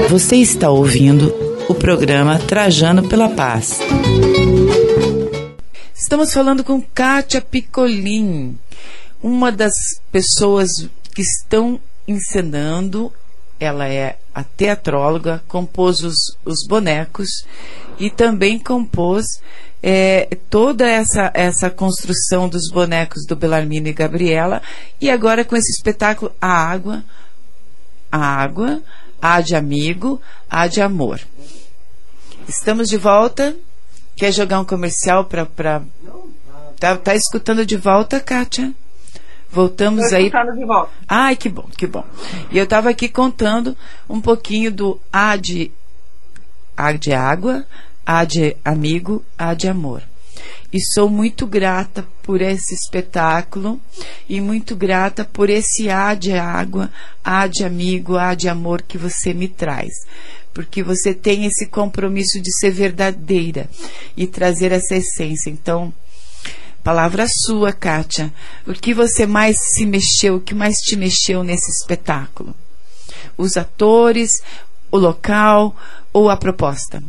Você está ouvindo o programa Trajano pela Paz. Estamos falando com Kátia Piccolin, uma das pessoas que estão encenando. Ela é a teatróloga, compôs os bonecos e também compôs toda essa construção dos bonecos do Belarmino e Gabriela, e agora com esse espetáculo A Água, A de Amigo, A de Amor. Estamos de volta. Quer jogar um comercial para... Tá escutando de volta, Kátia? Voltamos aí. De volta. Ai, que bom, que bom. E eu estava aqui contando um pouquinho do A de Água, A de Amigo, A de Amor. E sou muito grata por esse espetáculo e muito grata por esse A de Água, A de Amigo, A de Amor que você me traz. Porque você tem esse compromisso de ser verdadeira e trazer essa essência. Então, palavra sua, Kátia. O que você mais se mexeu, o que mais te mexeu nesse espetáculo? Os atores, o local ou a proposta?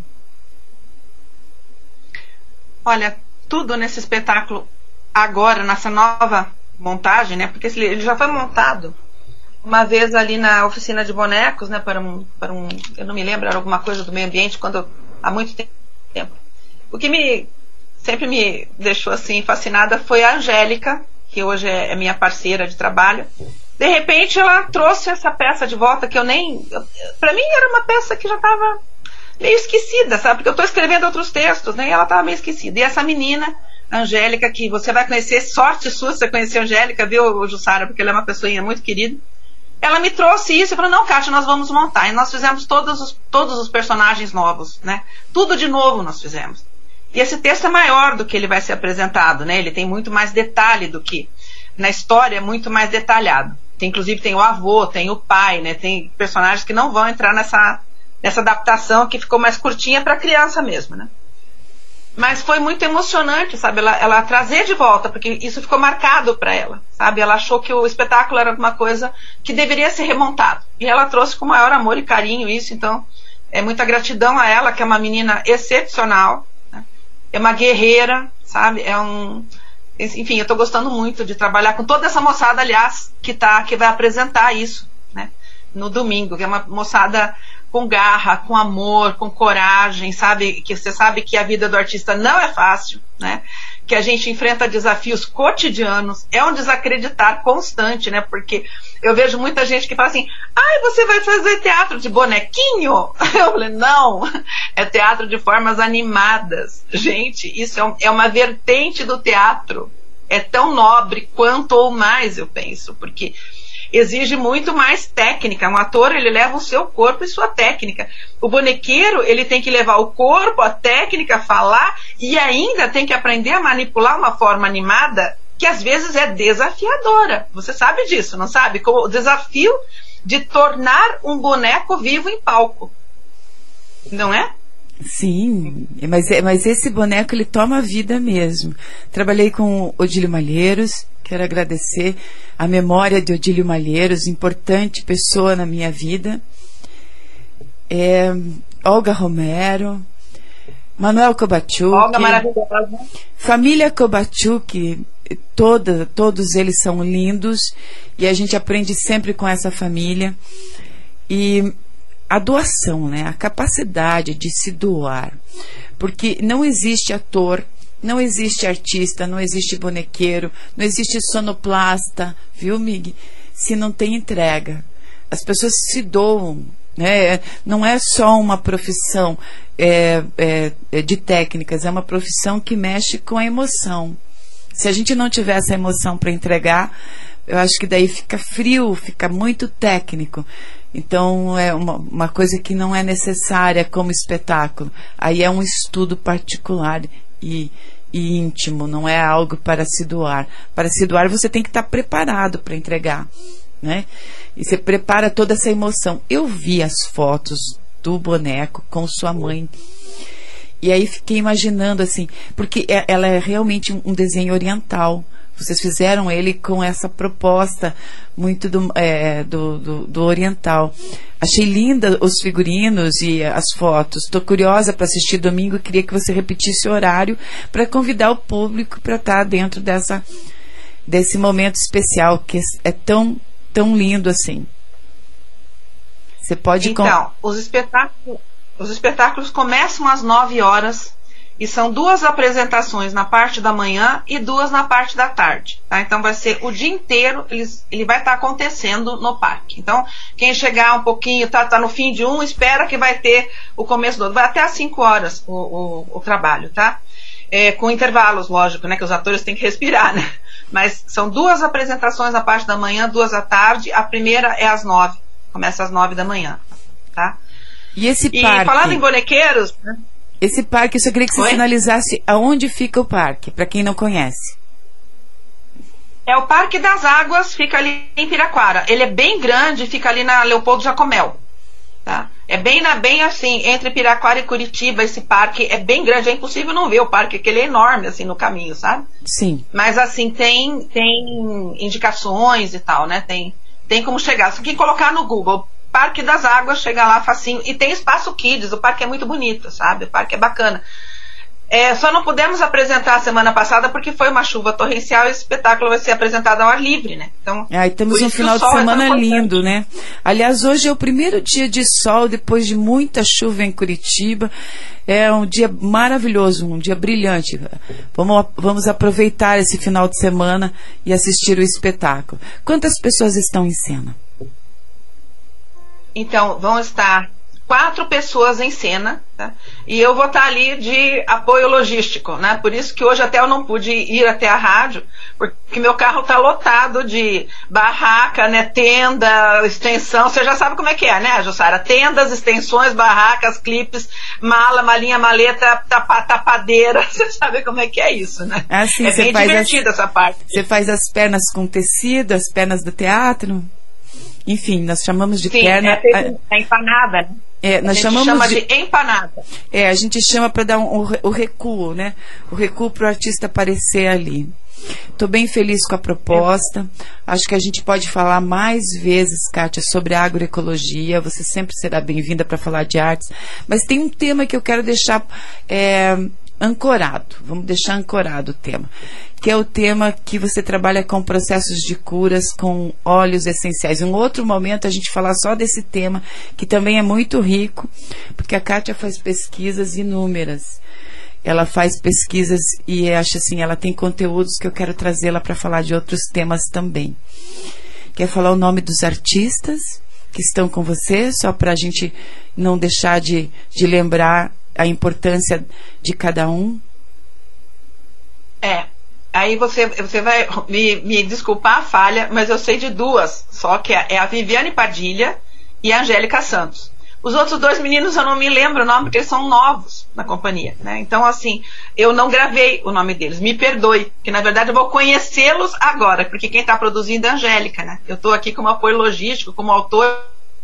Olha, tudo nesse espetáculo agora, nessa nova montagem, né? Porque ele já foi montado uma vez ali na oficina de bonecos, né? Para um eu não me lembro, era alguma coisa do meio ambiente, há muito tempo. O que sempre me deixou assim fascinada foi a Angélica, que hoje é minha parceira de trabalho. De repente ela trouxe essa peça de volta que para mim era uma peça que já estava meio esquecida, sabe? Porque eu estou escrevendo outros textos, né? E ela estava meio esquecida. E essa menina, a Angélica, que você vai conhecer, sorte sua você conhecer a Angélica, viu, Jussara? Porque ela é uma pessoinha muito querida. Ela me trouxe isso e falou, não, Kátia, nós vamos montar. E nós fizemos todos os personagens novos, né? Tudo de novo nós fizemos. E esse texto é maior do que ele vai ser apresentado, né? Ele tem muito mais detalhe do que... Na história é muito mais detalhado. Inclusive tem o avô, tem o pai, né? Tem personagens que não vão entrar nessa adaptação que ficou mais curtinha para criança mesmo, né? Mas foi muito emocionante, sabe? Ela trazer de volta, porque isso ficou marcado para ela, sabe? Ela achou que o espetáculo era uma coisa que deveria ser remontado. E ela trouxe com o maior amor e carinho isso, então é muita gratidão a ela, que é uma menina excepcional, né? É uma guerreira, sabe? Enfim, eu estou gostando muito de trabalhar com toda essa moçada, aliás, que vai apresentar isso, né? No domingo, que é uma moçada com garra, com amor, com coragem, sabe? Que você sabe que a vida do artista não é fácil, né? Que a gente enfrenta desafios cotidianos, é um desacreditar constante, né? Porque eu vejo muita gente que fala assim, você vai fazer teatro de bonequinho? Eu falei, não, é teatro de formas animadas. Gente, isso é uma vertente do teatro, é tão nobre quanto ou mais, eu penso, porque exige muito mais técnica. Um ator, ele leva o seu corpo e sua técnica. O bonequeiro, ele tem que levar o corpo, a técnica, falar, e ainda tem que aprender a manipular uma forma animada que às vezes é desafiadora. Você sabe disso, não sabe? Como o desafio de tornar um boneco vivo em palco. Não é? Sim, mas esse boneco, ele toma vida mesmo. Trabalhei com Odílio Malheiros, quero agradecer a memória de Odílio Malheiros, importante pessoa na minha vida. Olga Romero, Manuel Kobatchuk, Olga maravilhosa. Família Kobatchuk, todos eles são lindos e a gente aprende sempre com essa família. E a doação, né? A capacidade de se doar, porque não existe ator, não existe artista, não existe bonequeiro, não existe sonoplasta, viu, Mig? Se não tem entrega. As pessoas se doam, né? Não é só uma profissão de técnicas, é uma profissão que mexe com a emoção. Se a gente não tiver essa emoção para entregar, eu acho que daí fica frio, fica muito técnico. Então é uma coisa que não é necessária como espetáculo. Aí é um estudo particular e íntimo, não é algo para se doar. Para se doar você tem que estar preparado para entregar, né? E você prepara toda essa emoção. Eu vi as fotos do boneco com sua mãe e aí fiquei imaginando assim, porque ela é realmente um desenho oriental. Vocês fizeram ele com essa proposta muito do oriental. Achei linda os figurinos e as fotos. Estou curiosa para assistir domingo e queria que você repetisse o horário para convidar o público para estar dentro desse momento especial que é tão lindo assim. Você pode... Então, os espetáculos começam às 9 horas e são 2 apresentações na parte da manhã e 2 na parte da tarde. Tá? Então vai ser o dia inteiro, ele vai estar acontecendo no parque. Então, quem chegar um pouquinho, tá no fim de um, espera que vai ter o começo do outro. Vai até às 5 horas o trabalho, tá? Com intervalos, lógico, né? Que os atores têm que respirar, né? Mas são 2 apresentações na parte da manhã, 2 à tarde. A primeira é às 9. Começa às 9 da manhã, tá? E esse parque... falando em bonequeiros... Né? Esse parque, eu só queria que você sinalizasse aonde fica o parque, para quem não conhece. É o Parque das Águas, fica ali em Piraquara. Ele é bem grande, fica ali na Leopoldo Jacomel. Tá? É bem assim, entre Piraquara e Curitiba, esse parque é bem grande. É impossível não ver o parque, porque ele é enorme, assim, no caminho, sabe? Sim. Mas, assim, tem indicações e tal, né? Tem como chegar. Se quem colocar no Google Parque das Águas, chega lá facinho. E tem espaço Kids, o parque é muito bonito, sabe? O parque é bacana. Só não pudemos apresentar a semana passada porque foi uma chuva torrencial e o espetáculo vai ser apresentado ao ar livre, né? Então, temos um final de semana lindo, né? Aliás, hoje é o primeiro dia de sol depois de muita chuva em Curitiba. É um dia maravilhoso, um dia brilhante. Vamos aproveitar esse final de semana e assistir o espetáculo. Quantas pessoas estão em cena? Então, vão estar 4 pessoas em cena, tá? E eu vou estar ali de apoio logístico, né? Por isso que hoje até eu não pude ir até a rádio, porque meu carro está lotado de barraca, né? Tenda, extensão, você já sabe como é que é, né, Jussara? Tendas, extensões, barracas, clipes, mala, malinha, maleta, tapadeira, você sabe como é que é isso, né? Assim, é bem divertida essa parte. Você faz as pernas com tecido, as pernas do teatro? Enfim, nós chamamos de perna... É empanada, né? Nós a gente chama de empanada. A gente chama para dar o recuo, né? O recuo para o artista aparecer ali. Estou bem feliz com a proposta. Acho que a gente pode falar mais vezes, Kátia, sobre a agroecologia. Você sempre será bem-vinda para falar de artes. Mas tem um tema que eu quero deixar ancorado. Vamos deixar ancorado o tema. Que é o tema que você trabalha com processos de curas com óleos essenciais. Em um outro momento a gente falar só desse tema, que também é muito rico, porque a Kátia faz pesquisas inúmeras. Ela faz pesquisas e acho assim, ela tem conteúdos que eu quero trazê-la para falar de outros temas também. Quer falar o nome dos artistas que estão com você, só para a gente não deixar de lembrar a importância de cada um? Aí você vai me desculpar a falha, mas eu sei de 2, só que é a Viviane Padilha e a Angélica Santos. Os outros 2 meninos eu não me lembro o nome, porque eles são novos na companhia, né? Então, assim, eu não gravei o nome deles, me perdoe, que na verdade eu vou conhecê-los agora, porque quem está produzindo é a Angélica, né? Eu estou aqui como apoio logístico, como autor.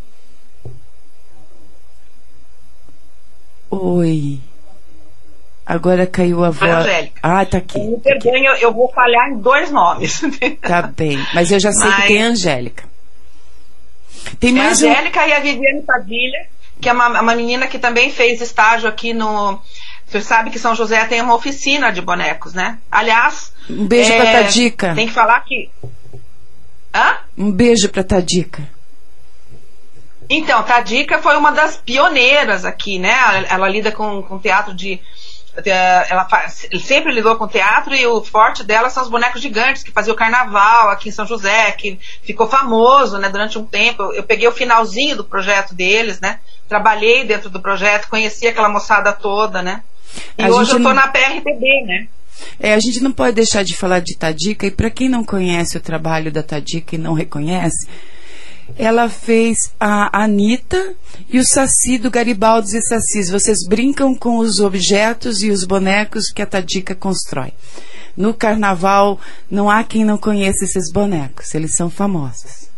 Oi. Agora caiu a voz. Angélica. Tá aqui. Me perdoe, eu vou falhar em 2 nomes. Tá bem, mas eu já sei que tem a Angélica. Tem mais a Angélica e a Viviane Padilha, que é uma menina que também fez estágio aqui no... Você sabe que São José tem uma oficina de bonecos, né? Aliás... Um beijo pra Tadica. Tem que falar que... Um beijo pra Tadica. Então, Tadica foi uma das pioneiras aqui, né? Ela lida com teatro de... Ela sempre lidou com teatro e o forte dela são os bonecos gigantes que fazia o carnaval aqui em São José, que ficou famoso, né, durante um tempo. Eu peguei o finalzinho do projeto deles, né, trabalhei dentro do projeto, conheci aquela moçada toda, né, e hoje eu tô na PRTB, né. A gente não pode deixar de falar de Tadica, e para quem não conhece o trabalho da Tadica e não reconhece, ela fez a Anitta e o Saci do Garibaldi e Sacis. Vocês brincam com os objetos e os bonecos que a Tadica constrói. No carnaval, não há quem não conheça esses bonecos. Eles são famosos.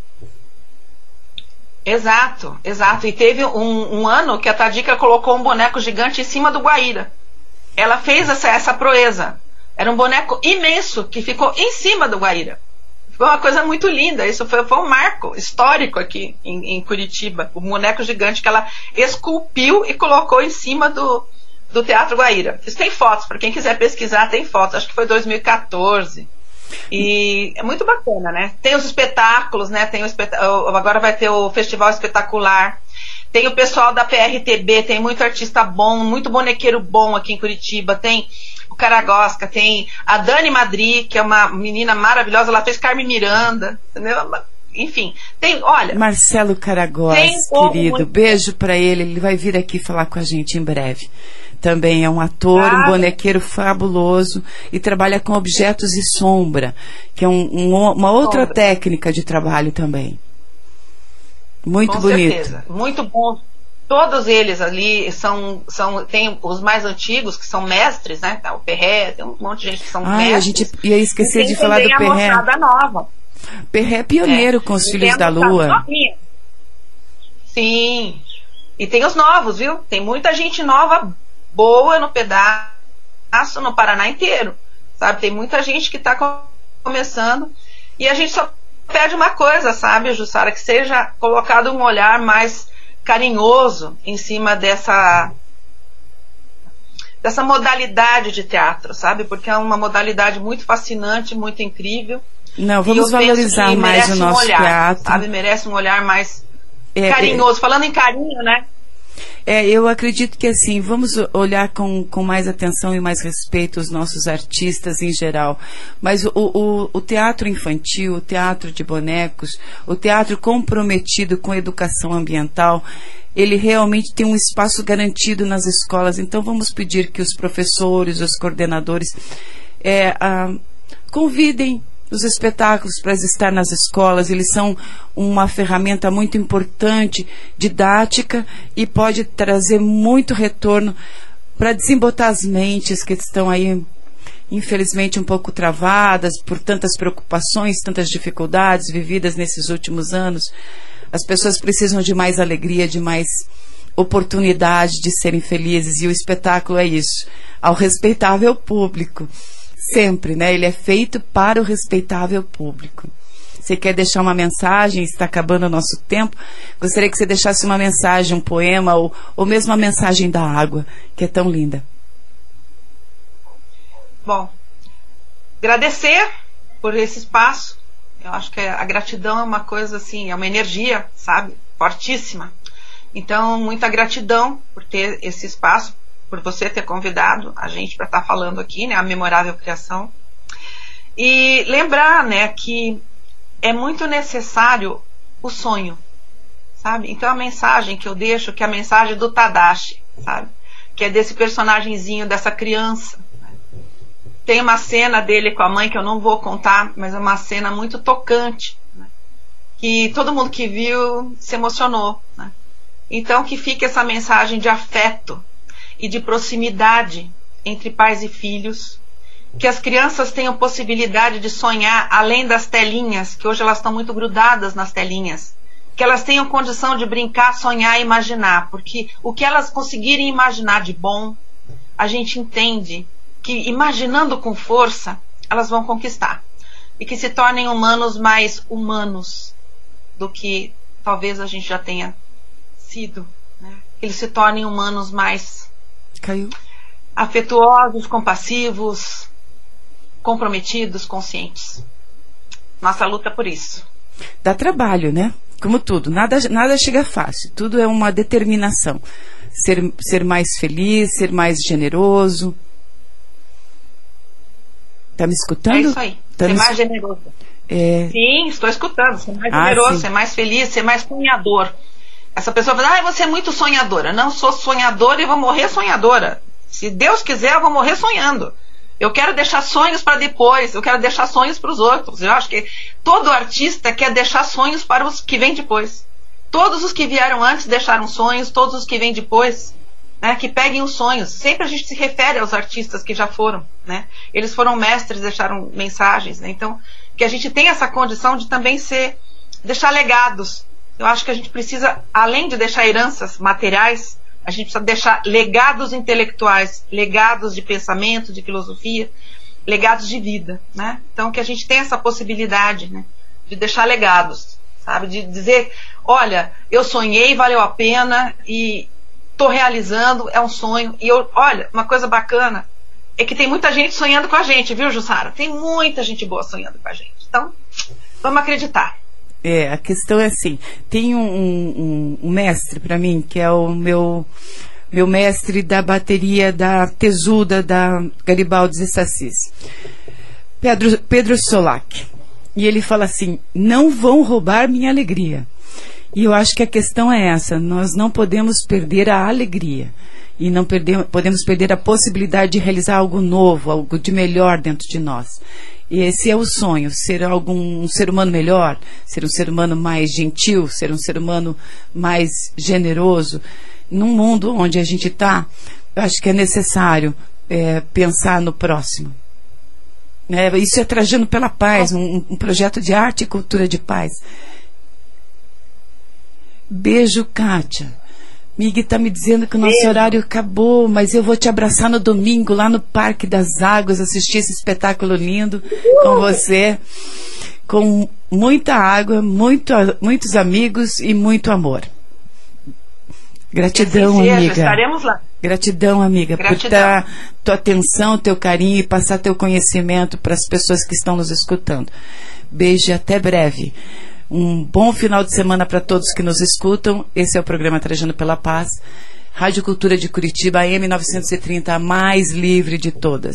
Exato. E teve um ano que a Tadica colocou um boneco gigante em cima do Guaíra. Ela fez essa proeza. Era um boneco imenso que ficou em cima do Guaíra. Foi uma coisa muito linda. Isso foi um marco histórico aqui em Curitiba. O boneco gigante que ela esculpiu e colocou em cima do Teatro Guaíra. Isso tem fotos, para quem quiser pesquisar, tem fotos. Acho que foi 2014. E é muito bacana, né? Tem os espetáculos, né? Agora vai ter o Festival Espetacular. Tem o pessoal da PRTB, tem muito artista bom, muito bonequeiro bom aqui em Curitiba. Tem o Caragosca, tem a Dani Madri, que é uma menina maravilhosa, ela fez Carmen Miranda, entendeu? Enfim, olha... Marcelo Caragosca, querido, beijo pra ele vai vir aqui falar com a gente em breve. Também é um ator, um bonequeiro fabuloso e trabalha com objetos e sombra, que é uma outra técnica de trabalho também. Muito com bonito. Certeza. Muito bom. Todos eles ali tem os mais antigos, que são mestres, né? O Perré, tem um monte de gente que são mestres. A gente ia esquecer de falar do Perré. A nova. Perré é pioneiro com os Filhos da Lua. Novinha. Sim. E tem os novos, viu? Tem muita gente nova, boa no pedaço, no Paraná inteiro. Sabe? Tem muita gente que está começando. E a gente só pede uma coisa, sabe, Jussara? Que seja colocado um olhar mais carinhoso em cima dessa modalidade de teatro, sabe? Porque é uma modalidade muito fascinante, muito incrível. Não, vamos valorizar mais o nosso teatro. Sabe? Merece um olhar mais carinhoso. Falando em carinho, né? Eu acredito que assim, vamos olhar com mais atenção e mais respeito os nossos artistas em geral. Mas o teatro infantil, o teatro de bonecos, o teatro comprometido com a educação ambiental, ele realmente tem um espaço garantido nas escolas. Então vamos pedir que os professores, os coordenadores convidem os espetáculos para estar nas escolas. Eles são uma ferramenta muito importante, didática, e pode trazer muito retorno para desembotar as mentes que estão aí, infelizmente, um pouco travadas por tantas preocupações, tantas dificuldades vividas nesses últimos anos. As pessoas precisam de mais alegria, de mais oportunidade de serem felizes, e o espetáculo é isso, ao respeitável público. Sempre, né? Ele é feito para o respeitável público. Você quer deixar uma mensagem? Está acabando o nosso tempo. Gostaria que você deixasse uma mensagem, um poema, ou mesmo a mensagem da água, que é tão linda. Bom, agradecer por esse espaço. Eu acho que a gratidão é uma coisa assim, é uma energia, sabe? Fortíssima. Então, muita gratidão por ter esse espaço, por você ter convidado a gente para estar falando aqui, né, a memorável criação. E lembrar, né, que é muito necessário o sonho, sabe? Então a mensagem que eu deixo, que é a mensagem do Tadashi, sabe? Que é desse personagemzinho, dessa criança. Tem uma cena dele com a mãe que eu não vou contar, mas é uma cena muito tocante, né? Que todo mundo que viu se emocionou, né? Então que fique essa mensagem de afeto e de proximidade entre pais e filhos, que as crianças tenham possibilidade de sonhar além das telinhas, que hoje elas estão muito grudadas nas telinhas, que elas tenham condição de brincar, sonhar e imaginar, porque o que elas conseguirem imaginar de bom, a gente entende que imaginando com força, elas vão conquistar, e que se tornem humanos mais humanos do que talvez a gente já tenha sido, né? Que eles se tornem humanos mais afetuosos, compassivos, comprometidos, conscientes. Nossa luta é por isso. Dá trabalho, né? Como tudo, nada chega fácil, tudo é uma determinação. Ser mais feliz, ser mais generoso. Tá me escutando? É isso aí, ser mais generoso. Sim, estou escutando. Ser mais generoso, sim. Ser mais feliz, ser mais sonhador. Essa pessoa fala, você é muito sonhadora. Não sou sonhadora e vou morrer sonhadora. Se Deus quiser, eu vou morrer sonhando. Eu quero deixar sonhos para depois. Eu quero deixar sonhos para os outros. Eu acho que todo artista quer deixar sonhos para os que vêm depois. Todos os que vieram antes deixaram sonhos. Todos os que vêm depois, né, que peguem os sonhos. Sempre a gente se refere aos artistas que já foram, né? Eles foram mestres, deixaram mensagens, né? Então, que a gente tenha essa condição de também deixar legados. Eu acho que a gente precisa, além de deixar heranças materiais, a gente precisa deixar legados intelectuais, legados de pensamento, de filosofia, legados de vida, né? Então que a gente tem essa possibilidade, né, de deixar legados, sabe? De dizer, olha, eu sonhei, valeu a pena e estou realizando, é um sonho. E olha, uma coisa bacana é que tem muita gente sonhando com a gente, viu, Jussara? Tem muita gente boa sonhando com a gente. Então, vamos acreditar. A questão é assim, tem um mestre para mim, que é o meu mestre da bateria da Tesuda, da Garibaldi Sassis, Pedro Solak. E ele fala assim, não vão roubar minha alegria. E eu acho que a questão é essa, nós não podemos perder a alegria. E não podemos perder a possibilidade de realizar algo novo, algo de melhor dentro de nós. E esse é o sonho, ser um ser humano melhor, ser um ser humano mais gentil, ser um ser humano mais generoso. Num mundo onde a gente está, eu acho que é necessário pensar no próximo. Isso é Trajano pela Paz, um projeto de arte e cultura de paz. Beijo, Kátia. Miguel está me dizendo que o nosso horário acabou, mas eu vou te abraçar no domingo, lá no Parque das Águas, assistir esse espetáculo lindo com você, com muita água, muitos amigos e muito amor. Gratidão, amiga. Estaremos lá. Gratidão, amiga, por dar tua atenção, teu carinho e passar teu conhecimento para as pessoas que estão nos escutando. Beijo e até breve. Um bom final de semana para todos que nos escutam. Esse é o programa Trajano pela Paz, Rádio Cultura de Curitiba, AM 930, a mais livre de todas.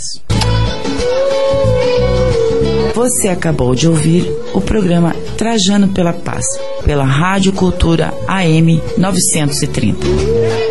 Você acabou de ouvir o programa Trajano pela Paz, pela Rádio Cultura AM 930.